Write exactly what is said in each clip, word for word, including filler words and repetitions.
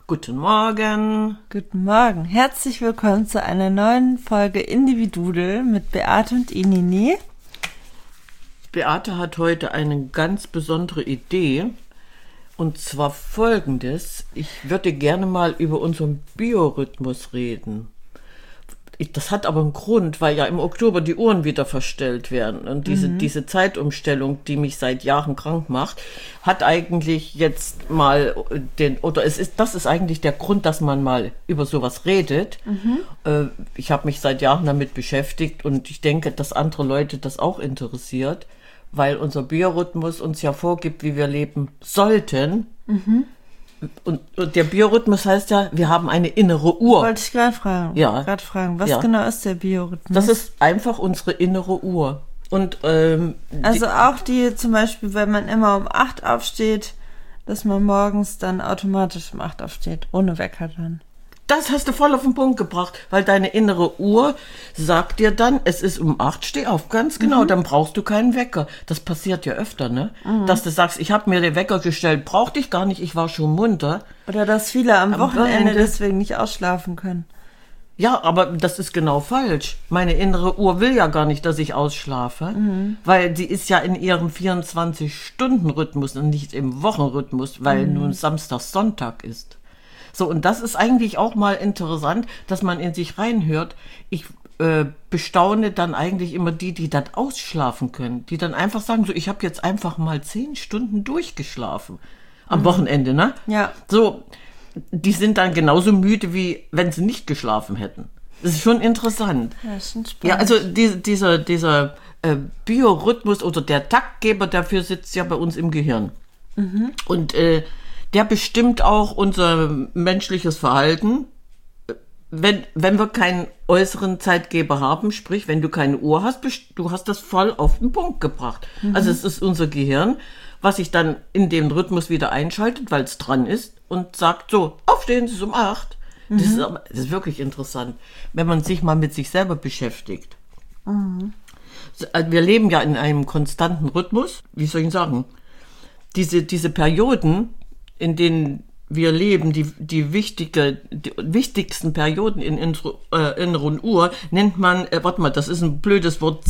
Guten Morgen. Guten Morgen. Herzlich willkommen zu einer neuen Folge Individudel mit Beate und Inini. Beate hat heute eine ganz besondere Idee. Und zwar folgendes. Ich würde gerne mal über unseren Biorhythmus reden. Das hat aber einen Grund, weil ja im Oktober die Uhren wieder verstellt werden. Und diese, mhm. diese Zeitumstellung, die mich seit Jahren krank macht, hat eigentlich jetzt mal den, oder es ist, das ist eigentlich der Grund, dass man mal über sowas redet. Mhm. Äh, ich habe mich seit Jahren damit beschäftigt und ich denke, dass andere Leute das auch interessiert, weil unser Biorhythmus uns ja vorgibt, wie wir leben sollten. Mhm. Und, und der Biorhythmus heißt ja, wir haben eine innere Uhr. Wollte ich gerade fragen. Ja. Gerade fragen. Was ja. genau ist der Biorhythmus? Das ist einfach unsere innere Uhr. Und ähm, also die, auch die zum Beispiel, wenn man immer um acht aufsteht, dass man morgens dann automatisch um acht aufsteht, ohne Wecker dann. Das hast du voll auf den Punkt gebracht, weil deine innere Uhr sagt dir dann, es ist um acht, steh auf, ganz genau, mhm. dann brauchst du keinen Wecker. Das passiert ja öfter, ne? Mhm. Dass du sagst, ich habe mir den Wecker gestellt, brauchte ich gar nicht, ich war schon munter. Oder dass viele am, am Wochenende, Wochenende deswegen nicht ausschlafen können. Ja, aber das ist genau falsch. Meine innere Uhr will ja gar nicht, dass ich ausschlafe, mhm. weil die ist ja in ihrem vierundzwanzig-Stunden-Rhythmus und nicht im Wochenrhythmus, weil mhm. nun Samstag, Sonntag ist. So, und das ist eigentlich auch mal interessant, dass man in sich reinhört. Ich äh, bestaune dann eigentlich immer die, die dann ausschlafen können, die dann einfach sagen, so, ich habe jetzt einfach mal zehn Stunden durchgeschlafen am mhm. Wochenende, ne? Ja. So, die sind dann genauso müde, wie wenn sie nicht geschlafen hätten. Das ist schon interessant. Ja, das ist schon spannend. Ja, also die, dieser, dieser äh, Biorhythmus oder der Taktgeber dafür sitzt ja bei uns im Gehirn. Mhm. Und äh, der bestimmt auch unser menschliches Verhalten. Wenn, wenn wir keinen äußeren Zeitgeber haben, sprich, wenn du keine Uhr hast, du hast das voll auf den Punkt gebracht. Mhm. Also es ist unser Gehirn, was sich dann in den Rhythmus wieder einschaltet, weil es dran ist und sagt so, aufstehen, es ist um acht. Mhm. Das ist, das ist wirklich interessant, wenn man sich mal mit sich selber beschäftigt. Mhm. Wir leben ja in einem konstanten Rhythmus. Wie soll ich sagen? Diese, diese Perioden, in denen wir leben, die, die, wichtige, die wichtigsten Perioden in unserer äh, inneren Uhr, nennt man, äh, warte mal, das ist ein blödes Wort,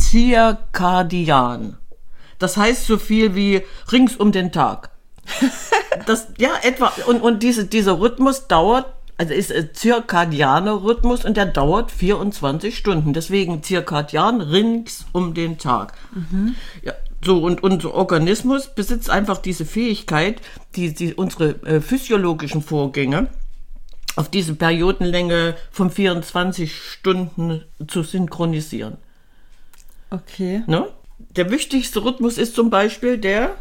zirkadian. Das heißt so viel wie rings um den Tag. Das, ja, etwa, und, und diese, dieser Rhythmus dauert, also ist ein zirkadianer Rhythmus und der dauert vierundzwanzig Stunden. Deswegen zirkadian, rings um den Tag. Mhm. Ja. So, und unser Organismus besitzt einfach diese Fähigkeit, die, die unsere äh, physiologischen Vorgänge auf diese Periodenlänge von vierundzwanzig Stunden zu synchronisieren. Okay. Ne? Der wichtigste Rhythmus ist zum Beispiel der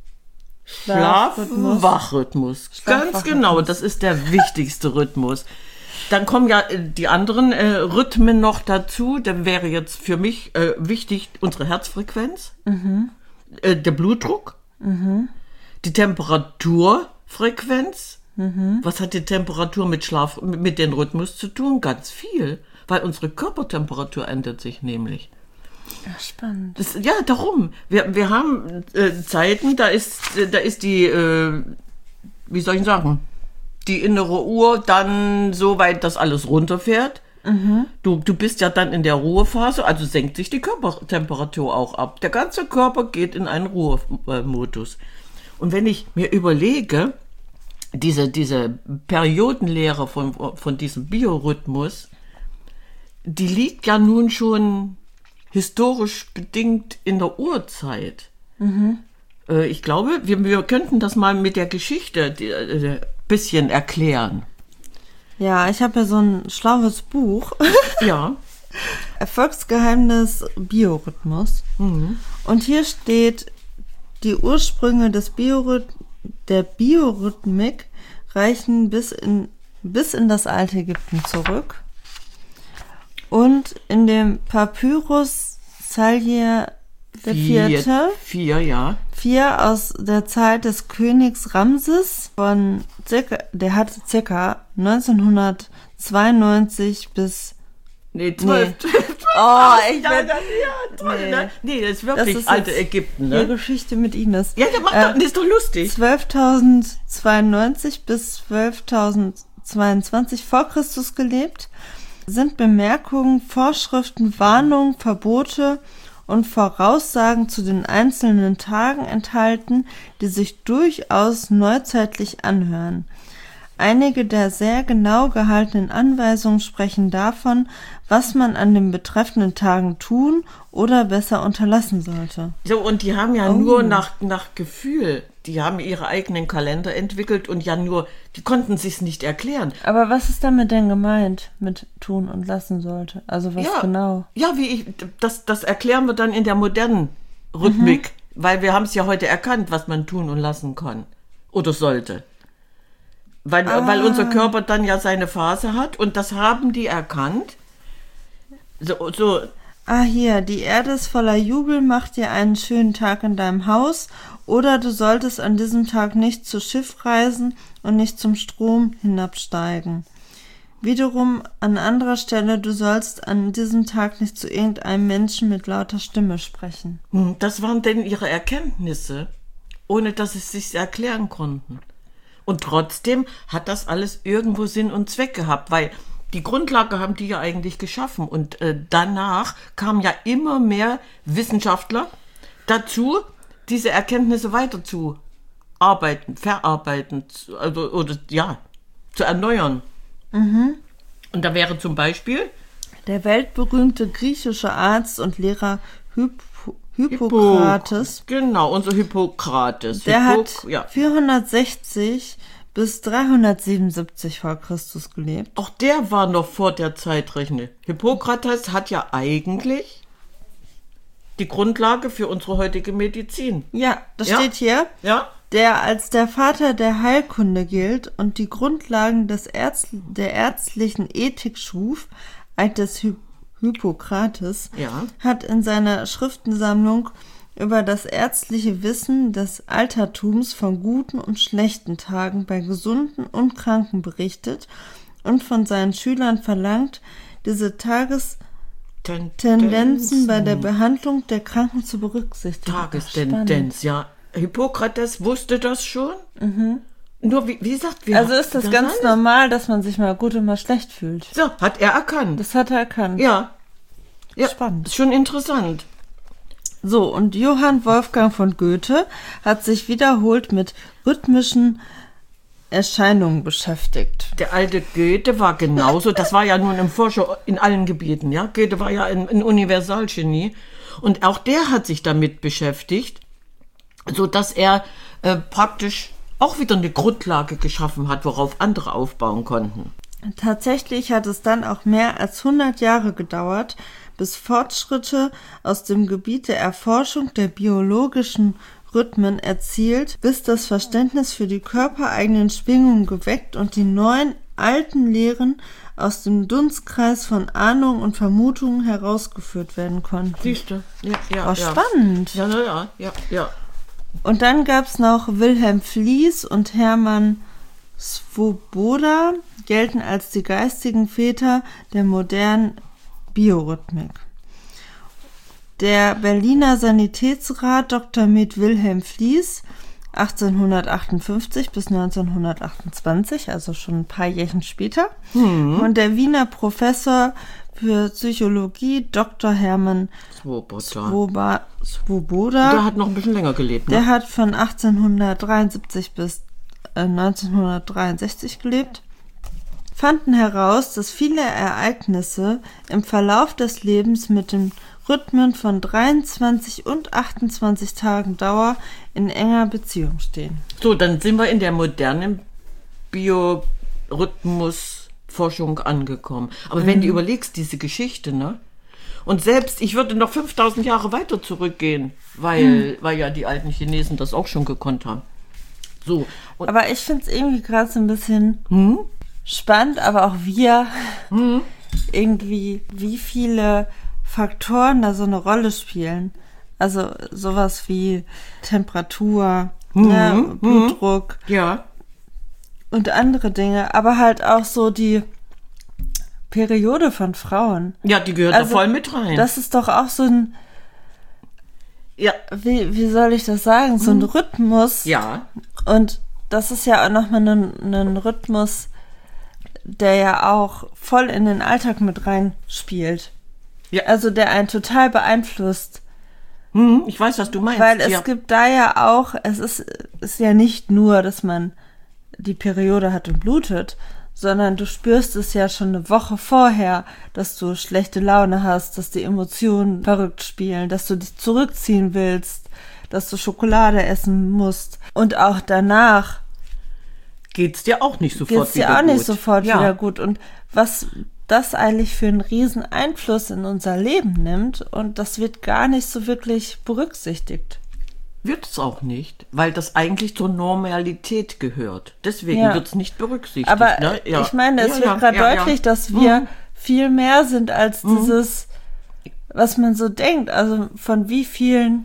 Schlaf-Wach-Rhythmus. Ganz genau, das ist der wichtigste Rhythmus. Dann kommen ja die anderen äh, Rhythmen noch dazu. Dann wäre jetzt für mich äh, wichtig unsere Herzfrequenz, mhm. äh, der Blutdruck, mhm. die Temperaturfrequenz. Mhm. Was hat die Temperatur mit Schlaf, mit dem Rhythmus zu tun? Ganz viel, weil unsere Körpertemperatur ändert sich nämlich. Ja, spannend. Das, ja, darum. Wir, wir haben äh, Zeiten, da ist, da ist die, äh, wie soll ich sagen, die innere Uhr dann so weit, dass alles runterfährt. Mhm. Du, du bist ja dann in der Ruhephase, also senkt sich die Körpertemperatur auch ab. Der ganze Körper geht in einen Ruhemodus. Und wenn ich mir überlege, diese, diese Periodenlehre von, von diesem Biorhythmus, die liegt ja nun schon historisch bedingt in der Urzeit. Mhm. Äh, ich glaube, wir, wir könnten das mal mit der Geschichte die, äh, bisschen erklären. Ja, ich habe ja so ein schlaues Buch. Ja. Erfolgsgeheimnis Biorhythmus. Mhm. Und hier steht, die Ursprünge des Biorhyth- der Biorhythmik reichen bis in, bis in das alte Ägypten zurück. Und in dem Papyrus Salih der vier, Vierte. Vier, ja. Vier aus der Zeit des Königs Ramses von circa, der hatte circa neunzehnhundertzweiundneunzig bis Nee, zwölf. Nee. Oh, ich bin... Ja, toll, nee. Ne? Nee, das ist wirklich das ist alte Ägypten, ne? Die Geschichte mit Ines. Ja, der macht äh, doch, das ist doch lustig. zwölftausendzweiundneunzig bis zwölftausend zweihundertzweiundzwanzig vor Christus gelebt, sind Bemerkungen, Vorschriften, Warnungen, Verbote und Voraussagen zu den einzelnen Tagen enthalten, die sich durchaus neuzeitlich anhören. Einige der sehr genau gehaltenen Anweisungen sprechen davon, was man an den betreffenden Tagen tun oder besser unterlassen sollte. So, und die haben ja Oh. nur nach, nach Gefühl, die haben ihre eigenen Kalender entwickelt und ja nur, die konnten sich's nicht erklären. Aber was ist damit denn gemeint mit tun und lassen sollte? Also was Ja, genau? ja, wie ich, das, das erklären wir dann in der modernen Rhythmik, weil wir haben es ja heute erkannt, was man tun und lassen kann oder sollte. Weil, Ah. weil unser Körper dann ja seine Phase hat und das haben die erkannt. So, so, Ah, hier, die Erde ist voller Jubel, mach dir einen schönen Tag in deinem Haus, oder du solltest an diesem Tag nicht zu Schiff reisen und nicht zum Strom hinabsteigen. Wiederum an anderer Stelle, du sollst an diesem Tag nicht zu irgendeinem Menschen mit lauter Stimme sprechen. hm, das waren denn ihre Erkenntnisse, ohne dass sie es sich erklären konnten. Und trotzdem hat das alles irgendwo Sinn und Zweck gehabt, weil die Grundlage haben die ja eigentlich geschaffen. Und äh, danach kamen ja immer mehr Wissenschaftler dazu, diese Erkenntnisse weiter zu arbeiten, verarbeiten, zu- also, oder ja, zu erneuern. Und da wäre zum Beispiel Der weltberühmte griechische Arzt und Lehrer Hypo- Hippokrates, Genau, unser Hippokrates. der hat Hippok- ja. vierhundertsechzig bis dreihundertsiebenundsiebzig vor Christus gelebt. Auch der war noch vor der Zeitrechnung. Hippokrates hat ja eigentlich die Grundlage für unsere heutige Medizin. Ja, das Ja. steht hier. Ja? Der als der Vater der Heilkunde gilt und die Grundlagen des Ärz der ärztlichen Ethik schuf, Eid des Hy Hippokrates, Ja. hat in seiner Schriftensammlung über das ärztliche Wissen des Altertums von guten und schlechten Tagen bei Gesunden und Kranken berichtet und von seinen Schülern verlangt, diese Tagestendenzen bei der Behandlung der Kranken zu berücksichtigen. Tagestendenz, ja. Hippokrates wusste das schon. Nur, wie, wie gesagt, wir Also ist das ganz alles- normal, dass man sich mal gut und mal schlecht fühlt. So, hat er erkannt. Das hat er erkannt. ja. Ja, Spannend. ist schon interessant. So, und Johann Wolfgang von Goethe hat sich wiederholt mit rhythmischen Erscheinungen beschäftigt. Der alte Goethe war genauso, das war ja nun ein Forscher in allen Gebieten, ja. Goethe war ja ein, ein Universalgenie und auch der hat sich damit beschäftigt, so dass er äh, praktisch auch wieder eine Grundlage geschaffen hat, worauf andere aufbauen konnten. Tatsächlich hat es dann auch mehr als hundert Jahre gedauert, bis Fortschritte aus dem Gebiet der Erforschung der biologischen Rhythmen erzielt, bis das Verständnis für die körpereigenen Schwingungen geweckt und die neuen alten Lehren aus dem Dunstkreis von Ahnungen und Vermutungen herausgeführt werden konnten. Siehst du? Ja, ja, Oh, ja. spannend. Ja, ja, ja, ja, ja. Und dann gab's noch Wilhelm Fliess und Hermann Swoboda, gelten als die geistigen Väter der modernen Biorhythmik. Der Berliner Sanitätsrat Doktor Med Wilhelm Fliess, achtzehnhundertachtundfünfzig bis neunzehnhundertachtundzwanzig, also schon ein paar Jährchen später, und der Wiener Professor für Psychologie Doktor Hermann Swoboda. Swoba- Swoboda, Der hat noch ein bisschen länger gelebt, ne? der hat von achtzehnhundertdreiundsiebzig bis äh, neunzehnhundertdreiundsechzig gelebt, fanden heraus, dass viele Ereignisse im Verlauf des Lebens mit den Rhythmen von dreiundzwanzig und achtundzwanzig Tagen Dauer in enger Beziehung stehen. So, dann sind wir in der modernen Biorhythmusforschung angekommen. Aber wenn du überlegst, diese Geschichte, ne? Und selbst, ich würde noch fünftausend Jahre weiter zurückgehen, weil, weil ja die alten Chinesen das auch schon gekonnt haben. So. Und Aber ich finde es irgendwie gerade so ein bisschen Hm? spannend, aber auch wir irgendwie, wie viele Faktoren da so eine Rolle spielen. Also sowas wie Temperatur, ne, Blutdruck ja, und andere Dinge, aber halt auch so die Periode von Frauen. ja, die gehört Also, da voll mit rein. Das ist doch auch so ein, ja, wie, wie soll ich das sagen, so ein Rhythmus. ja, Und das ist ja auch nochmal ein, ein Rhythmus, der ja auch voll in den Alltag mit reinspielt. Ja. Also der einen total beeinflusst. Hm, ich weiß, was du meinst. Weil es ja. gibt da ja auch, es ist, ist ja nicht nur, dass man die Periode hat und blutet, sondern du spürst es ja schon eine Woche vorher, dass du schlechte Laune hast, dass die Emotionen verrückt spielen, dass du dich zurückziehen willst, dass du Schokolade essen musst. Und auch danach geht's dir auch nicht sofort geht's dir wieder auch gut. nicht sofort ja. wieder gut. Und was das eigentlich für einen riesen Einfluss in unser Leben nimmt, und das wird gar nicht so wirklich berücksichtigt. Wird es auch nicht, weil das eigentlich zur Normalität gehört. Deswegen Ja. wird es nicht berücksichtigt. Aber ne? ja. ich meine, es ja, wird ja, gerade ja, deutlich, ja. dass wir Mhm. viel mehr sind als Mhm. dieses, was man so denkt. Also von wie vielen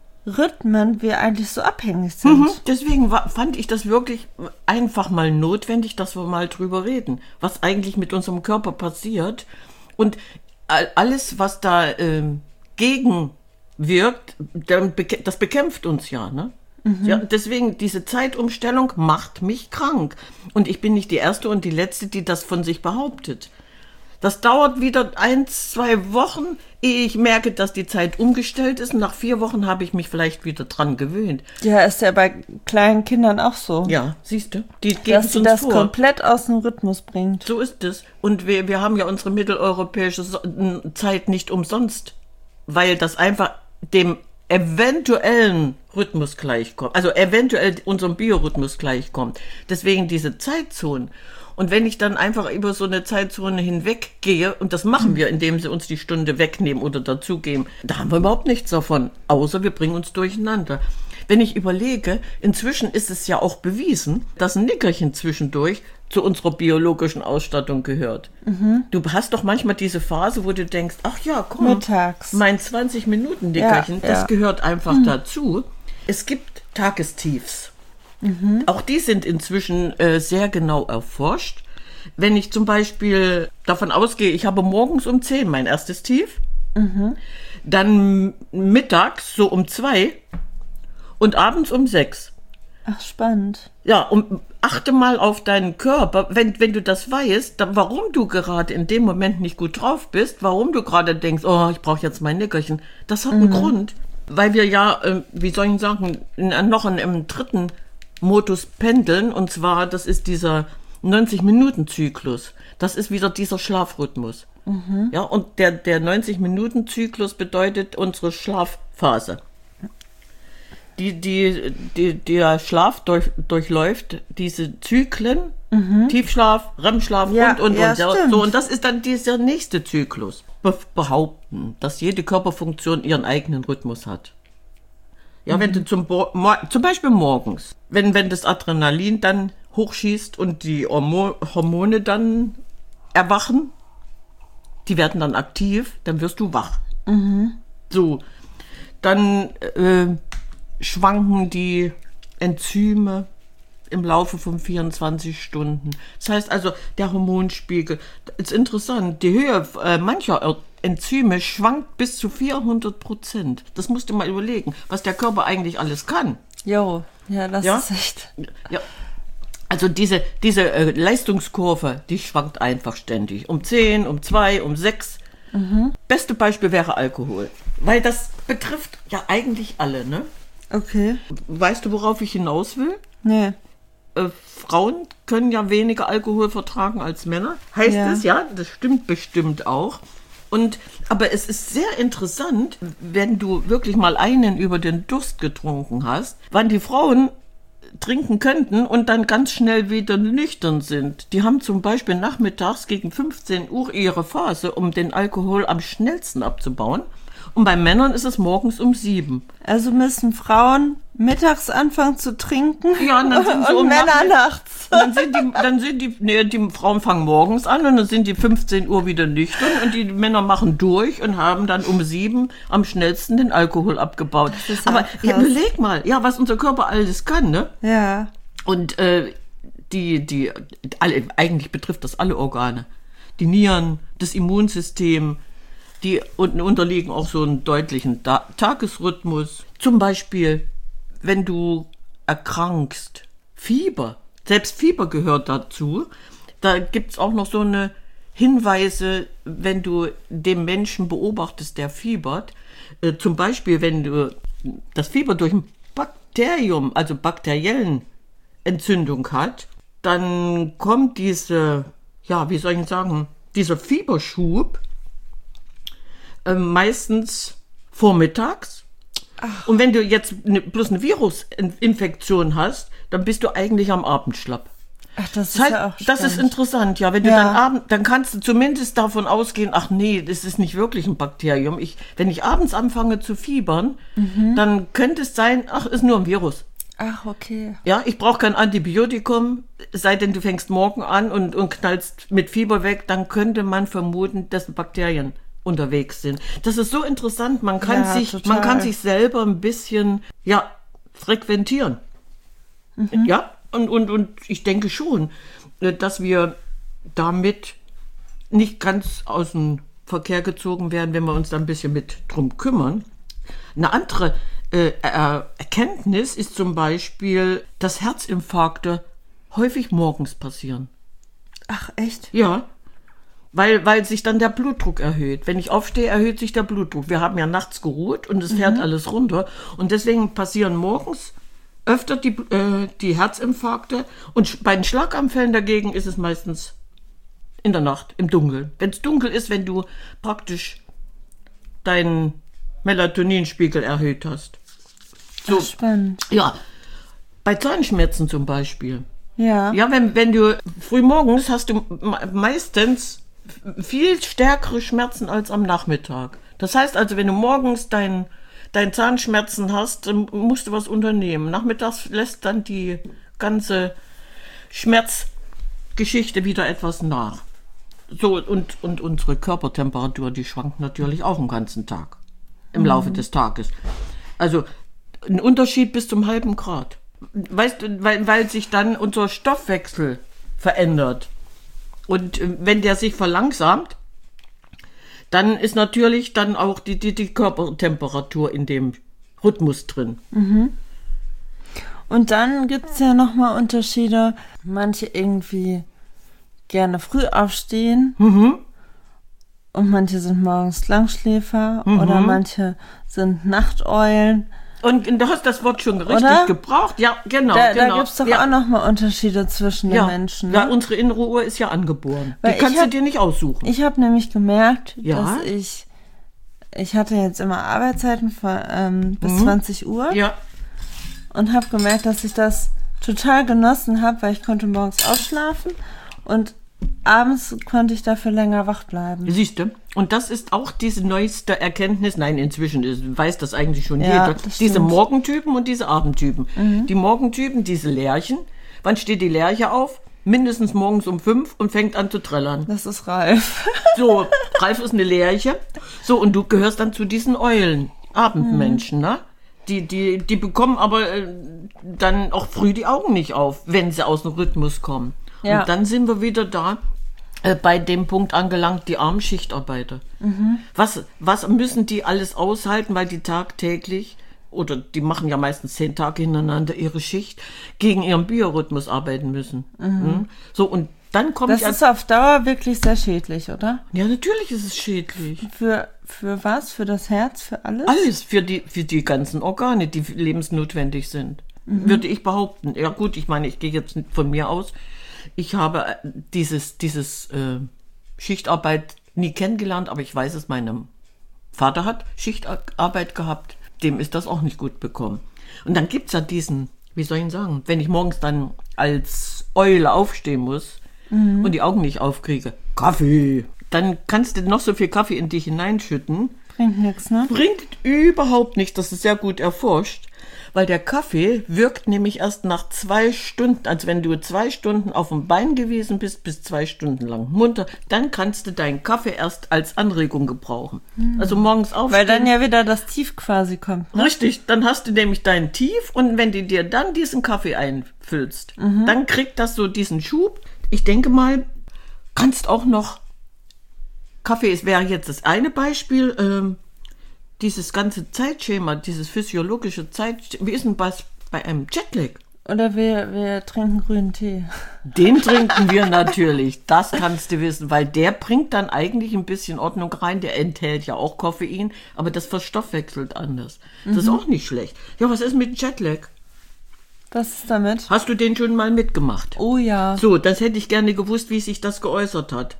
Rhythmen wir eigentlich so abhängig sind. Mhm. Deswegen war, fand ich das wirklich einfach mal notwendig, dass wir mal drüber reden, was eigentlich mit unserem Körper passiert. Und all- alles, was da ähm, gegen wirkt, dann beke- das bekämpft uns ja, ne? Ja, deswegen, diese Zeitumstellung macht mich krank. Und ich bin nicht die Erste und die Letzte, die das von sich behauptet. Das dauert wieder eins, zwei Wochen, ehe ich merke, dass die Zeit umgestellt ist. Und nach vier Wochen habe ich mich vielleicht wieder dran gewöhnt. Ja, ist ja bei kleinen Kindern auch so. Ja, siehst du, die geben Dass es sie uns das vor. komplett aus dem Rhythmus bringt. So ist es. Und wir, wir haben ja unsere mitteleuropäische So- Zeit nicht umsonst, weil das einfach dem eventuellen Rhythmus gleichkommt, also eventuell unserem Biorhythmus gleichkommt. Deswegen diese Zeitzonen. Und wenn ich dann einfach über so eine Zeitzone hinweggehe, und das machen wir, indem sie uns die Stunde wegnehmen oder dazugeben, da haben wir überhaupt nichts davon, außer wir bringen uns durcheinander. Wenn ich überlege, inzwischen ist es ja auch bewiesen, dass ein Nickerchen zwischendurch zu unserer biologischen Ausstattung gehört. Mhm. Du hast doch manchmal diese Phase, wo du denkst, ach ja, komm, Mittags. mein zwanzig-Minuten-Nickerchen, Ja, das ja. gehört einfach mhm. dazu. Es gibt Tagestiefs. Mhm. Auch die sind inzwischen äh, sehr genau erforscht. Wenn ich zum Beispiel davon ausgehe, ich habe morgens um zehn mein erstes Tief, mhm. dann mittags so um zwei und abends um sechs. Ach, spannend. Ja, und achte mal auf deinen Körper, wenn, wenn du das weißt, dann, warum du gerade in dem Moment nicht gut drauf bist, warum du gerade denkst, oh, ich brauche jetzt mein Nickerchen, das hat einen Grund. Weil wir ja, äh, wie soll ich sagen, in, noch in einem dritten Modus pendeln, und zwar, das ist dieser neunzig-Minuten-Zyklus. Das ist wieder dieser Schlafrhythmus. Mhm. Ja, und der, der neunzig-Minuten-Zyklus bedeutet unsere Schlafphase. Die, die, die, der Schlaf durch, durchläuft diese Zyklen, mhm. Tiefschlaf, R E M-Schlaf Ja, und, und, ja, und. Ja, stimmt. so, und das ist dann dieser nächste Zyklus. Be- behaupten, dass jede Körperfunktion ihren eigenen Rhythmus hat. Ja, mhm. wenn du zum, Bo- mo- zum Beispiel morgens, wenn, wenn das Adrenalin dann hochschießt und die Hormo- Hormone dann erwachen, die werden dann aktiv, dann wirst du wach. Mhm. So, dann äh, schwanken die Enzyme im Laufe von vierundzwanzig Stunden. Das heißt also, der Hormonspiegel, ist interessant, die Höhe äh, mancher Enzyme schwankt bis zu vierhundert Prozent. Das musst du mal überlegen, was der Körper eigentlich alles kann. Jo, ja, das Ja? ist echt. Ja. Also diese, diese äh, Leistungskurve, die schwankt einfach ständig. Um zehn, um zwei, um sechs. Mhm. Beste Beispiel wäre Alkohol. Weil das betrifft ja eigentlich alle, ne? Okay. Weißt du, worauf ich hinaus will? Nee. Äh, Frauen können ja weniger Alkohol vertragen als Männer. Heißt Ja. es, ja? Das stimmt bestimmt auch. Und, aber es ist sehr interessant, wenn du wirklich mal einen über den Durst getrunken hast, wann die Frauen trinken könnten und dann ganz schnell wieder nüchtern sind. Die haben zum Beispiel nachmittags gegen fünfzehn Uhr ihre Phase, um den Alkohol am schnellsten abzubauen. Und bei Männern ist es morgens um sieben. Also müssen Frauen mittags anfangen zu trinken Ja, und dann sind sie und um Männer Nachmittag- nachts. Und dann sind die, dann sind die, nee, die Frauen fangen morgens an und dann sind die fünfzehn Uhr wieder nüchtern und die Männer machen durch und haben dann um sieben am schnellsten den Alkohol abgebaut. ist ja Aber krass. ja, überleg mal, ja, was unser Körper alles kann, ne? Ja. Und äh, die, die, alle, eigentlich betrifft das alle Organe. Die Nieren, das Immunsystem, die unten unterliegen auch so einen deutlichen da- Tagesrhythmus. Zum Beispiel, wenn du erkrankst, Fieber, selbst Fieber gehört dazu. Da gibt's auch noch so eine Hinweise, wenn du den Menschen beobachtest, der fiebert. Äh, zum Beispiel, wenn du das Fieber durch ein Bakterium, also bakteriellen Entzündung hat, dann kommt diese, ja, wie soll ich sagen, dieser Fieberschub äh, meistens vormittags. Ach. Und wenn du jetzt ne, bloß eine Virusinfektion hast, dann bist du eigentlich am Abend schlapp. Ach, das ist das heißt, ja auch das ist interessant, ja. Wenn du ja. dann abends, dann kannst du zumindest davon ausgehen, ach nee, das ist nicht wirklich ein Bakterium. Ich, wenn ich abends anfange zu fiebern, mhm. dann könnte es sein, ach, ist nur ein Virus. Ach, okay. Ja, ich brauche kein Antibiotikum, sei denn du fängst morgen an und, und knallst mit Fieber weg, dann könnte man vermuten, dass Bakterien unterwegs sind. Das ist so interessant, man kann ja, sich, total. man kann sich selber ein bisschen, ja, frequentieren. Mhm. Ja, und, und, und ich denke schon, dass wir damit nicht ganz aus dem Verkehr gezogen werden, wenn wir uns da ein bisschen mit drum kümmern. Eine andere äh, Erkenntnis ist zum Beispiel, dass Herzinfarkte häufig morgens passieren. Ach, echt? Ja, weil, weil sich dann der Blutdruck erhöht. Wenn ich aufstehe, erhöht sich der Blutdruck. Wir haben ja nachts geruht und es fährt mhm. alles runter. Und deswegen passieren morgens öfter die, äh, die Herzinfarkte. Und bei den Schlaganfällen dagegen ist es meistens in der Nacht, im Dunkeln. Wenn es dunkel ist, wenn du praktisch deinen Melatoninspiegel erhöht hast. So. Ach, spannend. Ja, bei Zahnschmerzen zum Beispiel. Ja. Ja, wenn, wenn du früh morgens hast du meistens viel stärkere Schmerzen als am Nachmittag. Das heißt also, wenn du morgens dein, dein Zahnschmerzen hast, dann musst du was unternehmen. Nachmittags lässt dann die ganze Schmerzgeschichte wieder etwas nach. So, und, und unsere Körpertemperatur, die schwankt natürlich auch den ganzen Tag. Im mhm. Laufe des Tages. Also ein Unterschied bis zum halben Grad. Weißt du, weil, weil sich dann unser Stoffwechsel verändert. Und wenn der sich verlangsamt, dann ist natürlich dann auch die, die, die Körpertemperatur in dem Rhythmus drin. Mhm. Und dann gibt es ja nochmal Unterschiede. Manche irgendwie gerne früh aufstehen. Mhm. Und manche sind morgens Langschläfer. Mhm. Oder manche sind Nachteulen. Und du hast das Wort schon richtig Oder? gebraucht. Ja, genau. Da, genau. da gibt es doch ja. auch nochmal Unterschiede zwischen ja. den Menschen. Ne? Ja, unsere innere Uhr ist ja angeboren. Weil Die kannst hab, du dir nicht aussuchen. Ich habe nämlich gemerkt, ja? dass ich, ich hatte jetzt immer Arbeitszeiten von, ähm, bis mhm. zwanzig Uhr. Ja. Und habe gemerkt, dass ich das total genossen habe, weil ich konnte morgens ausschlafen und abends konnte ich dafür länger wach bleiben. Siehst du? Und das ist auch diese neueste Erkenntnis. Nein, inzwischen ist, weiß das eigentlich schon ja, jeder. Diese Morgentypen und diese Abendtypen. Mhm. Die Morgentypen, diese Lerchen. Wann steht die Lerche auf? Mindestens morgens um fünf und fängt an zu trällern. Das ist Ralf. So, Ralf ist eine Lerche. So, und du gehörst dann zu diesen Eulen, Abendmenschen, mhm. ne? Die, die, die bekommen aber äh, dann auch früh die Augen nicht auf, wenn sie aus dem Rhythmus kommen. Ja. Und dann sind wir wieder da äh, bei dem Punkt angelangt, die armen Schichtarbeiter. Mhm. Was, was müssen die alles aushalten, weil die tagtäglich, oder die machen ja meistens zehn Tage hintereinander ihre Schicht, gegen ihren Biorhythmus arbeiten müssen. Mhm. Mhm. So, und dann kommt Das ist auf Dauer wirklich sehr schädlich, oder? Ja, natürlich ist es schädlich. Für, für was? Für das Herz? Für alles? Alles, für die, für die ganzen Organe, die lebensnotwendig sind. Mhm. Würde ich behaupten. Ja gut, ich meine, ich gehe jetzt von mir aus. Ich habe dieses, dieses äh, Schichtarbeit nie kennengelernt, aber ich weiß es, mein Vater hat Schichtarbeit gehabt. Dem ist das auch nicht gut bekommen. Und dann gibt's ja diesen, wie soll ich ihn sagen, wenn ich morgens dann als Eule aufstehen muss, mhm. und die Augen nicht aufkriege, Kaffee, dann kannst du noch so viel Kaffee in dich hineinschütten. Bringt nichts, ne? Bringt überhaupt nichts, das ist sehr gut erforscht, weil der Kaffee wirkt nämlich erst nach zwei Stunden, also wenn du zwei Stunden auf dem Bein gewesen bist, bis zwei Stunden lang munter, dann kannst du deinen Kaffee erst als Anregung gebrauchen. Mhm. Also morgens aufstehen. Weil dann ja wieder das Tief quasi kommt. Ne? Richtig, dann hast du nämlich dein Tief und wenn du dir dann diesen Kaffee einfüllst, mhm. dann kriegt das so diesen Schub. Ich denke mal, kannst auch noch, Kaffee ist, wäre jetzt das eine Beispiel, ähm, dieses ganze Zeitschema, dieses physiologische Zeitschema, wie ist denn das bei einem Jetlag? Oder wir, wir trinken grünen Tee. Den trinken wir natürlich, das kannst du wissen, weil der bringt dann eigentlich ein bisschen Ordnung rein. Der enthält ja auch Koffein, aber das verstoffwechselt anders. Das mhm. ist auch nicht schlecht. Ja, was ist mit Jetlag? Was ist damit? Hast du den schon mal mitgemacht? Oh ja. So, das hätte ich gerne gewusst, wie sich das geäußert hat.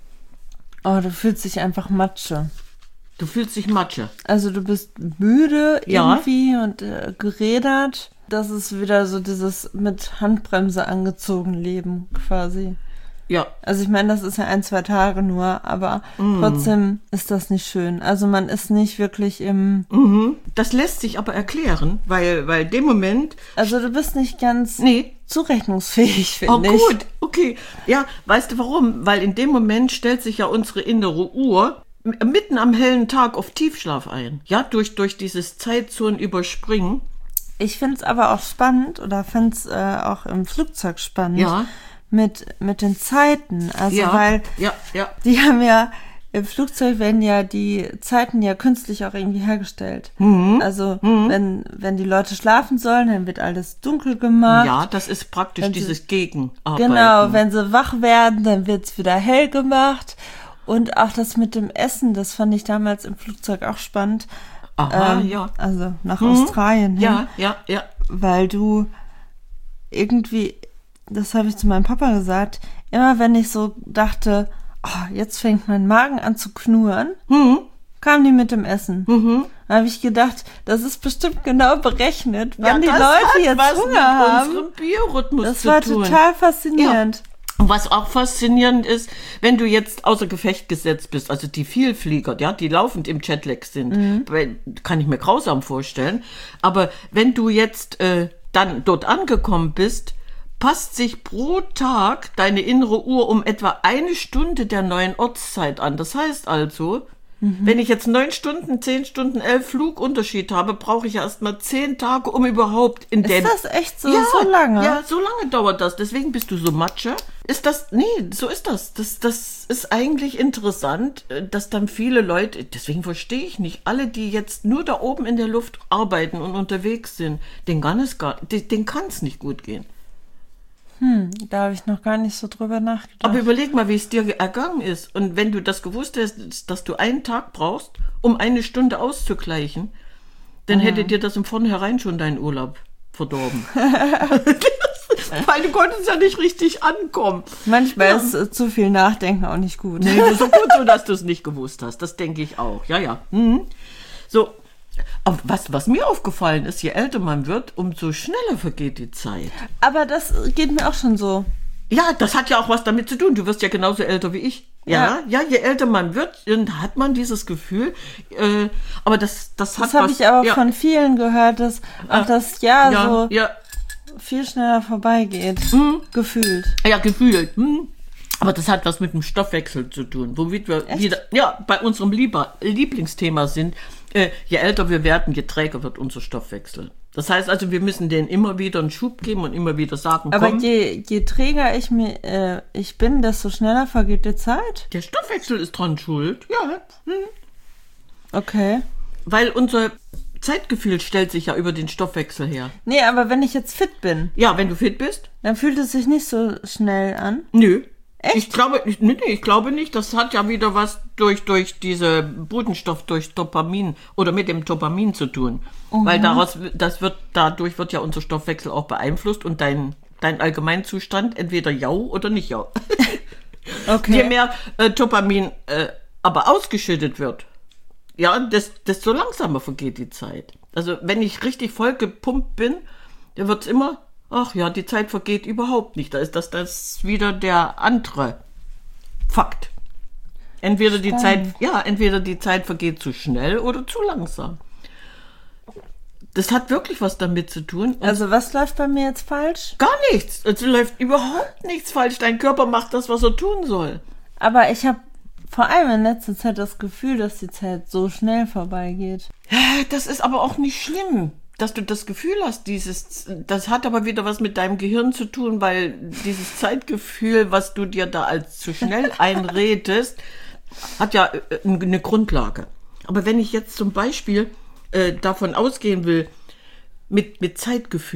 Oh, du fühlst dich einfach Matsche. Du fühlst dich Matsche. Also du bist müde ja. irgendwie und äh, gerädert. Das ist wieder so dieses mit Handbremse angezogen Leben quasi. Ja. Also ich meine, das ist ja ein, zwei Tage nur, aber mm. trotzdem ist das nicht schön. Also man ist nicht wirklich im... Mhm. Das lässt sich aber erklären, weil, weil dem Moment... Also du bist nicht ganz nee. zurechnungsfähig, finde oh, ich. Oh gut, okay. Ja, weißt du warum? Weil in dem Moment stellt sich ja unsere innere Uhr mitten am hellen Tag auf Tiefschlaf ein. Ja, durch, durch dieses Zeitzonen überspringen. Ich finde es aber auch spannend oder finde es äh, auch im Flugzeug spannend ja. mit, mit den Zeiten. Also ja. weil ja, ja. die haben ja, im Flugzeug werden ja die Zeiten ja künstlich auch irgendwie hergestellt. Mhm. Also mhm. wenn, wenn die Leute schlafen sollen, dann wird alles dunkel gemacht. Ja, das ist praktisch wenn dieses sie, Gegenarbeiten. Genau, wenn sie wach werden, dann wird es wieder hell gemacht. Und auch das mit dem Essen, das fand ich damals im Flugzeug auch spannend. Aha, ähm, ja. Also nach mhm. Australien. Ja, ja, ja. Weil du irgendwie, das habe ich zu meinem Papa gesagt, immer wenn ich so dachte, oh, jetzt fängt mein Magen an zu knurren, mhm. kam die mit dem Essen. Mhm. Da habe ich gedacht, das ist bestimmt genau berechnet, wann ja, die Leute jetzt was Hunger haben. Mit unserem Biorhythmus das zu war tun. total faszinierend. Ja. Und was auch faszinierend ist, wenn du jetzt außer Gefecht gesetzt bist, also die Vielflieger, ja, die laufend im Jetlag sind, mhm. kann ich mir grausam vorstellen. Aber wenn du jetzt äh, dann dort angekommen bist, passt sich pro Tag deine innere Uhr um etwa eine Stunde der neuen Ortszeit an. Das heißt also, mhm. wenn ich jetzt neun Stunden, zehn Stunden, elf Flugunterschied habe, brauche ich ja erst mal zehn Tage, um überhaupt in den... Ist das echt so, ja, so lange? Ja, so lange dauert das. Deswegen bist du so Matsche. Ist das, nee, so ist das. Das, das ist eigentlich interessant, dass dann viele Leute, deswegen verstehe ich nicht, alle, die jetzt nur da oben in der Luft arbeiten und unterwegs sind, denen kann es gar, denen kann es nicht gut gehen. Hm, da habe ich noch gar nicht so drüber nachgedacht. Aber überleg mal, wie es dir ergangen ist. Und wenn du das gewusst hast, dass du einen Tag brauchst, um eine Stunde auszugleichen, dann mhm. hätte dir das im Vornherein schon deinen Urlaub verdorben. Weil du konntest ja nicht richtig ankommen. Manchmal ja. ist äh, zu viel Nachdenken auch nicht gut. Nee, das ist so gut so, dass du es nicht gewusst hast. Das denke ich auch. Ja, ja. Mhm. So, aber was, was mir aufgefallen ist, je älter man wird, umso schneller vergeht die Zeit. Aber das geht mir auch schon so. Ja, das hat ja auch was damit zu tun. Du wirst ja genauso älter wie ich. Ja, ja, ja je älter man wird, dann hat man dieses Gefühl. Äh, aber das, das hat Das habe ich aber ja. von vielen gehört, dass auch das Jahr ja, so ja. viel schneller vorbeigeht. Hm. Gefühlt. Ja, gefühlt. Hm. Aber das hat was mit dem Stoffwechsel zu tun. Womit wir Echt? wieder ja, bei unserem Lieber, Lieblingsthema sind. Äh, je älter wir werden, je träger wird unser Stoffwechsel. Das heißt also, wir müssen denen immer wieder einen Schub geben und immer wieder sagen, aber komm. je, je träger ich, mir, äh, ich bin, desto schneller vergeht die Zeit. Der Stoffwechsel ist dran schuld. Ja. Hm. Okay. Weil unser Zeitgefühl stellt sich ja über den Stoffwechsel her. Nee, aber wenn ich jetzt fit bin. Ja, wenn du fit bist. Dann fühlt es sich nicht so schnell an. Nö. Echt? Ich glaube, nee, nee, ich glaube nicht. Das hat ja wieder was durch, durch diese Botenstoff, durch Dopamin oder mit dem Dopamin zu tun. Mhm. Weil daraus, das wird, dadurch wird ja unser Stoffwechsel auch beeinflusst und dein, dein Allgemeinzustand entweder jau oder nicht jau. Okay. Je mehr äh, Dopamin äh, aber ausgeschüttet wird, ja, desto langsamer vergeht die Zeit. Also wenn ich richtig voll gepumpt bin, dann wird's immer, ach ja, die Zeit vergeht überhaupt nicht. Da ist das, das wieder der andere Fakt. Entweder die Zeit, ja, entweder die Zeit vergeht zu schnell oder zu langsam. Das hat wirklich was damit zu tun. Und also was läuft bei mir jetzt falsch? gar nichts. Also läuft überhaupt nichts falsch. Dein Körper macht das, was er tun soll. Aber ich habe vor allem in letzter Zeit das Gefühl, dass die Zeit so schnell vorbeigeht. Das ist aber auch nicht schlimm, dass du das Gefühl hast, dieses, das hat aber wieder was mit deinem Gehirn zu tun, weil dieses Zeitgefühl, was du dir da als zu schnell einredest, hat ja eine Grundlage. Aber wenn ich jetzt zum Beispiel äh, davon ausgehen will, mit, mit Zeitgefühl,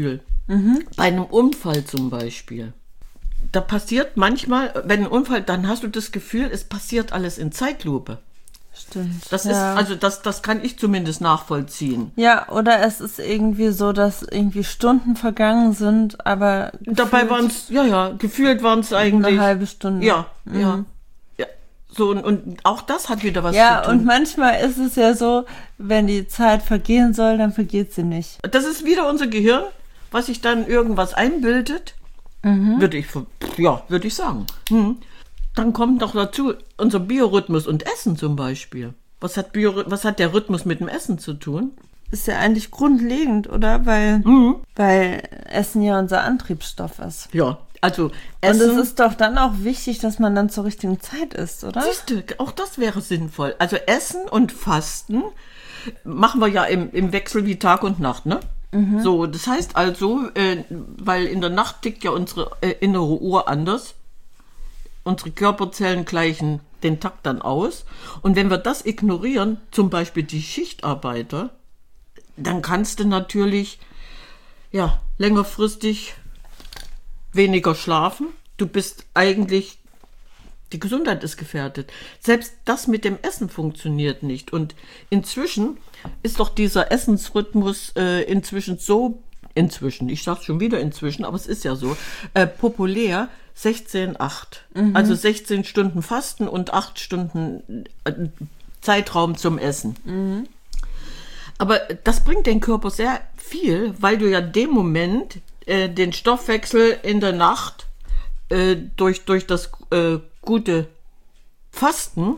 Mhm. Bei einem Unfall zum Beispiel. Da passiert manchmal, wenn ein Unfall, dann hast du das Gefühl, es passiert alles in Zeitlupe. Stimmt. Das ja. ist, also das, das kann ich zumindest nachvollziehen. Ja, oder es ist irgendwie so, dass irgendwie Stunden vergangen sind, aber dabei waren es, ja, ja, gefühlt waren es eigentlich eine halbe Stunde. Ja, mhm. ja. ja. So, und, und auch das hat wieder was ja, zu tun. Ja, und manchmal ist es ja so, wenn die Zeit vergehen soll, dann vergeht sie nicht. Das ist wieder unser Gehirn, was sich dann irgendwas einbildet. Mhm. Würde ich, ja, würde ich sagen. Mhm. Dann kommt noch dazu unser Biorhythmus und Essen zum Beispiel. Was hat, Bio, was hat der Rhythmus mit dem Essen zu tun? Ist ja eigentlich grundlegend, oder? Weil, mhm. weil Essen ja unser Antriebsstoff ist. Ja, also Essen. Und es ist doch dann auch wichtig, dass man dann zur richtigen Zeit isst, oder? Siehst du, auch das wäre sinnvoll. Also Essen und Fasten machen wir ja im, im Wechsel wie Tag und Nacht, ne? Mhm. So, das heißt also, äh, weil in der Nacht tickt ja unsere äh, innere Uhr anders. Unsere Körperzellen gleichen den Takt dann aus. Und wenn wir das ignorieren, zum Beispiel die Schichtarbeiter, dann kannst du natürlich ja, längerfristig weniger schlafen. Du bist eigentlich, die Gesundheit ist gefährdet. Selbst das mit dem Essen funktioniert nicht. Und inzwischen ist doch dieser Essensrhythmus äh, inzwischen so, inzwischen, ich sag's schon wieder inzwischen, aber es ist ja so, äh, populär, sechzehn acht. Mhm. Also sechzehn Stunden Fasten und acht Stunden Zeitraum zum Essen. Mhm. Aber das bringt den Körper sehr viel, weil du ja dem Moment äh, den Stoffwechsel in der Nacht äh, durch, durch das äh, gute Fasten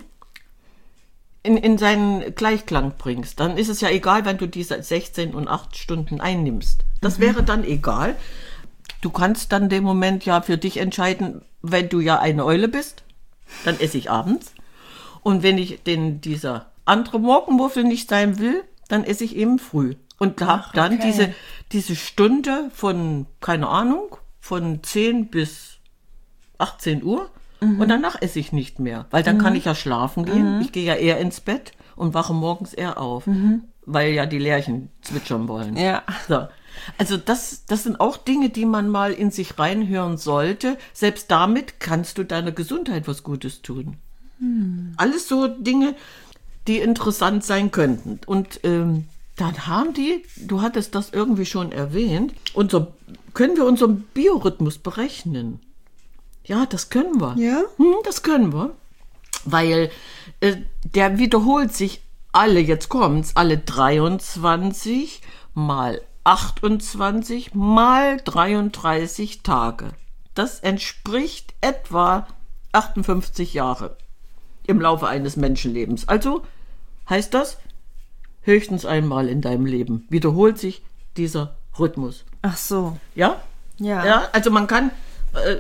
in, in seinen Gleichklang bringst. Dann ist es ja egal, wenn du diese sechzehn und acht Stunden einnimmst. Das mhm. wäre dann egal. Du kannst dann dem Moment ja für dich entscheiden, wenn du ja eine Eule bist, dann esse ich abends. Und wenn ich den, dieser andere Morgenmuffel nicht sein will, dann esse ich eben früh. Und habe okay. dann diese, diese Stunde von, keine Ahnung, von zehn bis achtzehn Uhr. Mhm. Und danach esse ich nicht mehr. Weil dann mhm. kann ich ja schlafen gehen. Mhm. Ich gehe ja eher ins Bett und wache morgens eher auf. Mhm. Weil ja die Lerchen zwitschern wollen. Ja. So. Also das, das sind auch Dinge, die man mal in sich reinhören sollte. Selbst damit kannst du deiner Gesundheit was Gutes tun. Hm. Alles so Dinge, die interessant sein könnten. Und ähm, dann haben die, du hattest das irgendwie schon erwähnt, unser, können wir unseren Biorhythmus berechnen? Ja, das können wir. Ja? Hm, das können wir. Weil äh, der wiederholt sich alle, jetzt kommt's, alle dreiundzwanzig mal achtundzwanzig mal dreiunddreißig Tage. Das entspricht etwa achtundfünfzig Jahre im Laufe eines Menschenlebens. Also heißt das, höchstens einmal in deinem Leben wiederholt sich dieser Rhythmus. Ach so. Ja? Ja. Ja, also man kann, äh,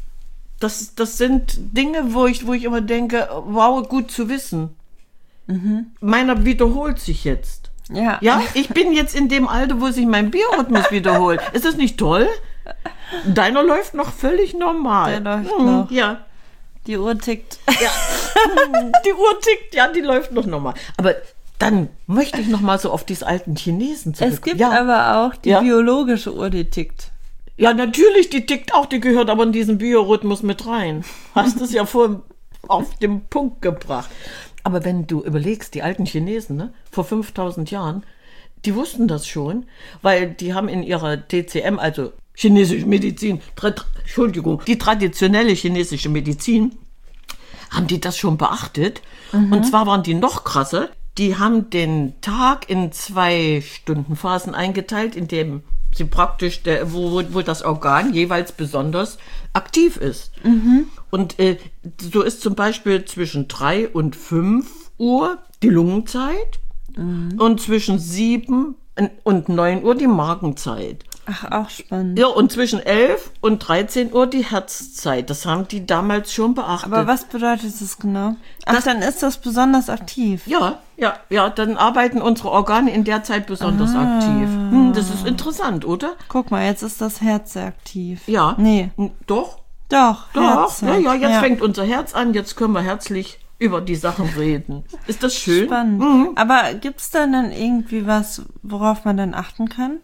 das, das sind Dinge, wo ich, wo ich immer denke, wow, gut zu wissen. Mhm. Meiner wiederholt sich jetzt. Ja. Ja, ich bin jetzt in dem Alter, wo sich mein Biorhythmus wiederholt. Ist das nicht toll? Deiner läuft noch völlig normal. Der läuft hm, noch. Ja. Die Uhr tickt. Ja. Die Uhr tickt, ja, die läuft noch normal. Aber dann möchte ich noch mal so auf diese alten Chinesen zurück. Es gibt ja. aber auch die ja. biologische Uhr, die tickt. Ja, natürlich, die tickt auch, die gehört aber in diesen Biorhythmus mit rein. Hast es ja vorhin auf den Punkt gebracht. Aber wenn du überlegst, die alten Chinesen, ne, vor fünftausend Jahren, die wussten das schon, weil die haben in ihrer T C M, also chinesische Medizin, tra- Entschuldigung, die traditionelle chinesische Medizin, haben die das schon beachtet. Mhm. Und zwar waren die noch krasser. Die haben den Tag in zwei Stundenphasen eingeteilt, in dem sie praktisch, der, wo, wo das Organ jeweils besonders aktiv ist. Mhm. Und äh, so ist zum Beispiel zwischen drei und fünf Uhr die Lungenzeit mhm. und zwischen sieben und neun Uhr die Magenzeit. Ach, auch spannend. Ja, und zwischen elf und dreizehn Uhr die Herzzeit. Das haben die damals schon beachtet. Aber was bedeutet das genau? Ach, das, dann ist das besonders aktiv. Ja, ja, ja, dann arbeiten unsere Organe in der Zeit besonders ah. aktiv. Hm, das ist interessant, oder? Guck mal, jetzt ist das Herz sehr aktiv. Ja. Nee. Doch. Doch, Doch. Ja, ja, jetzt ja. fängt unser Herz an, jetzt können wir herzlich über die Sachen reden. Ist das schön? Spannend. Mhm. Aber gibt es dann dann irgendwie was, worauf man dann achten kann?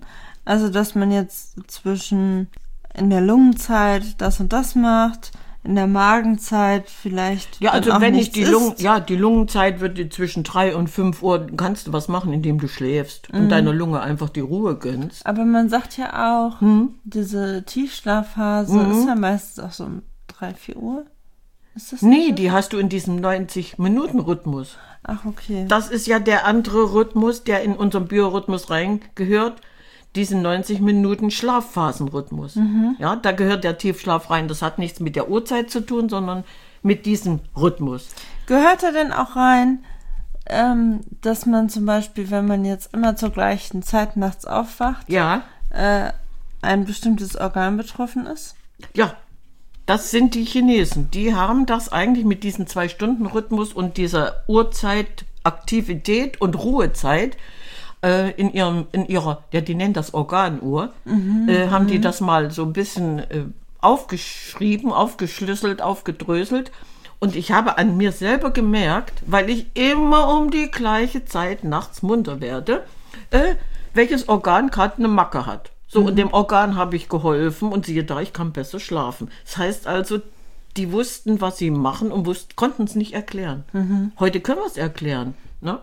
Also, dass man jetzt zwischen in der Lungenzeit das und das macht, in der Magenzeit vielleicht. Ja, also auch wenn ich nichts die Lungen, isst. ja, die Lungenzeit wird zwischen drei und fünf Uhr, kannst du was machen, indem du schläfst und deiner Lunge einfach die Ruhe gönnst. Aber man sagt ja auch, Hm? diese Tiefschlafphase ist ja meistens auch so um drei, vier Uhr. Ist das Nee, nicht? die hast du in diesem neunzig-Minuten-Rhythmus. Ach, okay. Das ist ja der andere Rhythmus, der in unseren Biorhythmus reingehört, diesen neunzig Minuten Schlafphasenrhythmus. Ja, da gehört der Tiefschlaf rein. Das hat nichts mit der Uhrzeit zu tun, sondern mit diesem Rhythmus. Gehört da denn auch rein, ähm, dass man zum Beispiel, wenn man jetzt immer zur gleichen Zeit nachts aufwacht, Ja, äh, ein bestimmtes Organ betroffen ist? ja. Das sind die Chinesen. Die haben das eigentlich mit diesem Zwei-Stunden-Rhythmus und dieser Uhrzeit, Aktivität und Ruhezeit äh, in ihrem, in ihrer, ja, die nennen das Organuhr, mhm, äh, haben mhm. die das mal so ein bisschen äh, aufgeschrieben, aufgeschlüsselt, aufgedröselt. Und ich habe an mir selber gemerkt, weil ich immer um die gleiche Zeit nachts munter werde, äh, welches Organ gerade eine Macke hat. So, mhm. und dem Organ habe ich geholfen und siehe da, ich kann besser schlafen. Das heißt also, die wussten, was sie machen und wussten, konnten es nicht erklären. Mhm. Heute können wir es erklären. Ne?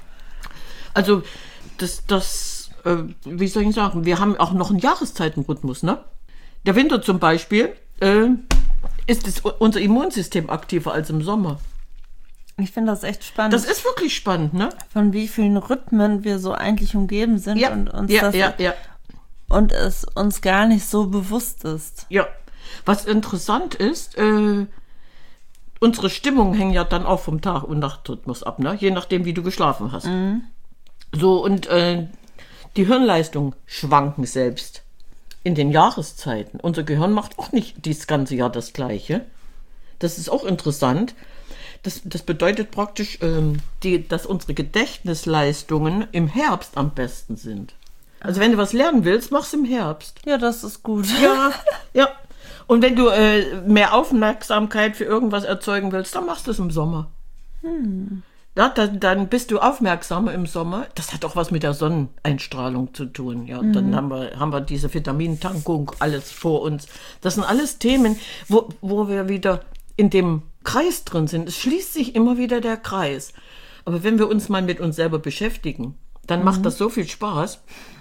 Also, das, das äh, wie soll ich sagen, wir haben auch noch einen Jahreszeitenrhythmus. Ne? Der Winter zum Beispiel äh, ist das, unser Immunsystem aktiver als im Sommer. Ich finde das echt spannend. Das ist wirklich spannend, ne? Von wie vielen Rhythmen wir so eigentlich umgeben sind Ja, und uns ja, das ja, ja. und es uns gar nicht so bewusst ist. Ja, was interessant ist, äh, unsere Stimmung hängt ja dann auch vom Tag- und Nachtrhythmus ab, ne? Je nachdem, wie du geschlafen hast. Mhm. So, und äh, die Hirnleistungen schwanken selbst in den Jahreszeiten. Unser Gehirn macht auch nicht das ganze Jahr das Gleiche. Das ist auch interessant. Das, das bedeutet praktisch, ähm, die, dass unsere Gedächtnisleistungen im Herbst am besten sind. Also wenn du was lernen willst, mach's im Herbst. Ja, das ist gut. Ja, ja. Und wenn du äh, mehr Aufmerksamkeit für irgendwas erzeugen willst, dann machst du es im Sommer. Hm. Ja, dann, dann bist du aufmerksamer im Sommer. Das hat auch was mit der Sonneneinstrahlung zu tun. Ja, mhm. Dann haben wir, haben wir diese Vitamintankung alles vor uns. Das sind alles Themen, wo, wo wir wieder in dem Kreis drin sind. Es schließt sich immer wieder der Kreis. Aber wenn wir uns mal mit uns selber beschäftigen, dann mhm. macht das so viel Spaß.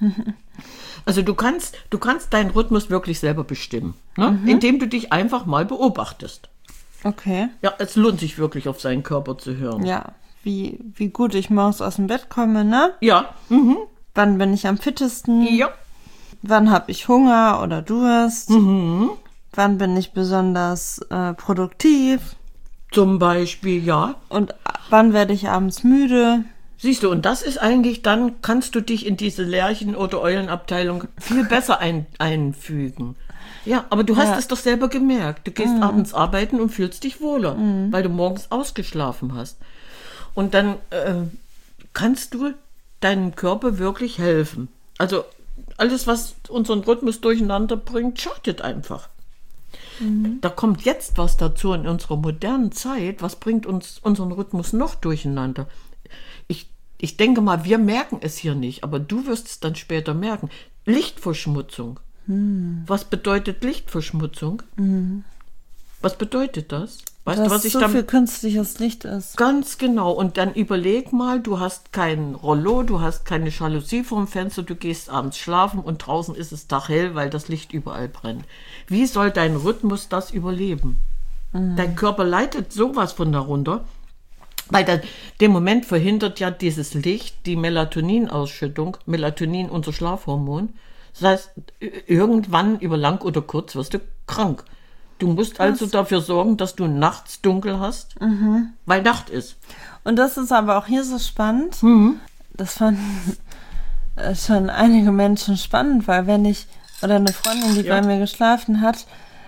Also du kannst, du kannst deinen Rhythmus wirklich selber bestimmen, ne? Mhm. Indem du dich einfach mal beobachtest. Okay. Ja, es lohnt sich wirklich, auf seinen Körper zu hören. Ja, wie, wie gut ich morgens aus dem Bett komme, ne? Ja. Mhm. Wann bin ich am fittesten? Ja. Wann habe ich Hunger oder Durst? Mhm. Wann bin ich besonders äh, produktiv? Zum Beispiel, ja. Und wann werde ich abends müde? Siehst du, und das ist eigentlich, dann kannst du dich in diese Lerchen- oder Eulenabteilung viel besser ein, einfügen. Ja, aber du hast ja. es doch selber gemerkt. Du gehst mhm. abends arbeiten und fühlst dich wohler, mhm. weil du morgens ausgeschlafen hast. Und dann äh, kannst du deinem Körper wirklich helfen. Also alles, was unseren Rhythmus durcheinander bringt, schadet einfach. Mhm. Da kommt jetzt was dazu in unserer modernen Zeit. Was bringt uns unseren Rhythmus noch durcheinander? Ich, ich denke mal, wir merken es hier nicht, aber du wirst es dann später merken. Lichtverschmutzung. Mhm. Was bedeutet Lichtverschmutzung? Mhm. Was bedeutet das? Weißt Dass du, was ich so damit... viel künstliches Licht ist. Ganz genau. Und dann überleg mal, du hast kein Rollo, du hast keine Jalousie vorm Fenster, du gehst abends schlafen und draußen ist es taghell, weil das Licht überall brennt. Wie soll dein Rhythmus das überleben? Mhm. Dein Körper leidet sowas von darunter, weil dann dem Moment verhindert ja dieses Licht die Melatoninausschüttung, Melatonin, unser Schlafhormon. Das heißt, irgendwann über lang oder kurz wirst du krank. Du musst Krass. also dafür sorgen, dass du nachts dunkel hast, mhm. weil Nacht ist. Und das ist aber auch hier so spannend. Mhm. Das fanden äh, schon einige Menschen spannend, weil wenn ich, oder eine Freundin, die ja. bei mir geschlafen hat,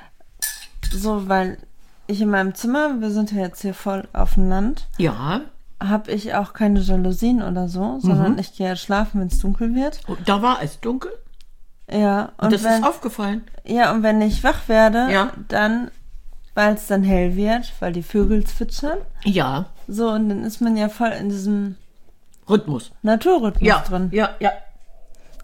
so, weil ich in meinem Zimmer, wir sind ja jetzt hier voll auf dem Land, ja, habe ich auch keine Jalousien oder so, sondern mhm. ich gehe halt schlafen, wenn es dunkel wird. Und da war es dunkel? Ja. Und, und das wenn, ist aufgefallen? Ja, und wenn ich wach werde, ja. dann, weil es dann hell wird, weil die Vögel zwitschern. Ja. So, und dann ist man ja voll in diesem Rhythmus. Naturrhythmus ja. drin. Ja, ja.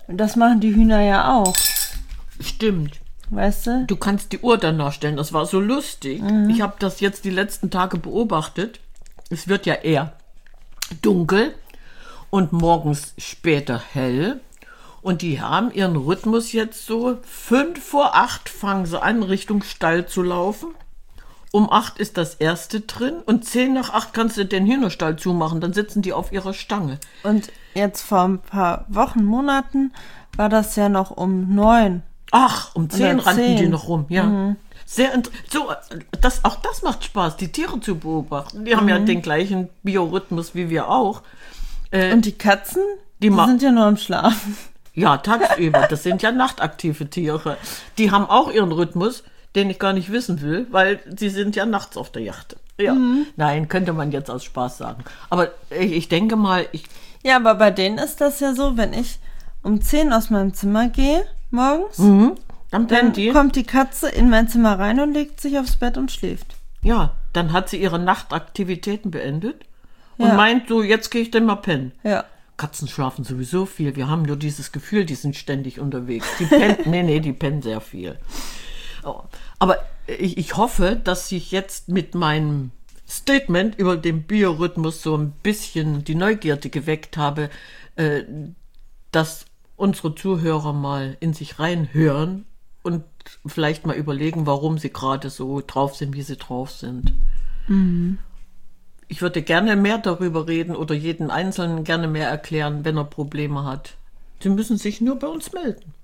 Das machen die Hühner ja auch, Stimmt. weißt du? Du kannst die Uhr danach stellen. Das war so lustig. Mhm. Ich habe das jetzt die letzten Tage beobachtet. Es wird ja eher dunkel und morgens später hell. Und die haben ihren Rhythmus jetzt so, fünf vor acht fangen sie an, Richtung Stall zu laufen. Um acht ist das erste drin und zehn nach acht kannst du den Hühnerstall zumachen. Dann sitzen die auf ihrer Stange. Und jetzt vor ein paar Wochen, Monaten war das ja noch um neun. Ach, um zehn Oder rannten zehn. die noch rum, ja. Mhm. Sehr int- so, das, auch das macht Spaß, die Tiere zu beobachten. Die haben Mhm. ja den gleichen Biorhythmus wie wir auch. Äh, Und die Katzen, Die die, ma- sind ja nur am Schlafen. ja, tagsüber. Das sind ja nachtaktive Tiere. Die haben auch ihren Rhythmus, den ich gar nicht wissen will, weil sie sind ja nachts auf der Yacht. Ja. Mhm. Nein, könnte man jetzt aus Spaß sagen. Aber ich, ich denke mal, ich, Ja, aber bei denen ist das ja so, wenn ich um zehn aus meinem Zimmer gehe, morgens, mhm, dann pennen dann die. kommt die Katze in mein Zimmer rein und legt sich aufs Bett und schläft. Ja, dann hat sie ihre Nachtaktivitäten beendet und Ja. meint so, jetzt gehe ich denn mal pennen. Ja. Katzen schlafen sowieso viel. Wir haben nur dieses Gefühl, die sind ständig unterwegs. Die pennen, nee, nee, die pennen sehr viel. Oh. Aber ich, ich hoffe, dass ich jetzt mit meinem Statement über den Biorhythmus so ein bisschen die Neugierde geweckt habe, äh, dass unsere Zuhörer mal in sich reinhören und vielleicht mal überlegen, warum sie gerade so drauf sind, wie sie drauf sind. Mhm. Ich würde gerne mehr darüber reden oder jeden Einzelnen gerne mehr erklären, wenn er Probleme hat. Sie müssen sich nur bei uns melden.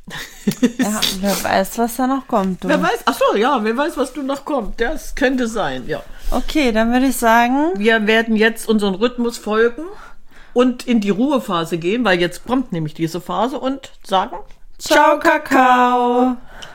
Ja, wer weiß, was da noch kommt. Du. Wer weiß, ach so, ja, wer weiß, was du noch kommt. Das könnte sein, ja. Okay, dann würde ich sagen, Wir werden jetzt unseren Rhythmus folgen und in die Ruhephase gehen, weil jetzt kommt nämlich diese Phase und sagen ciao, Kakao.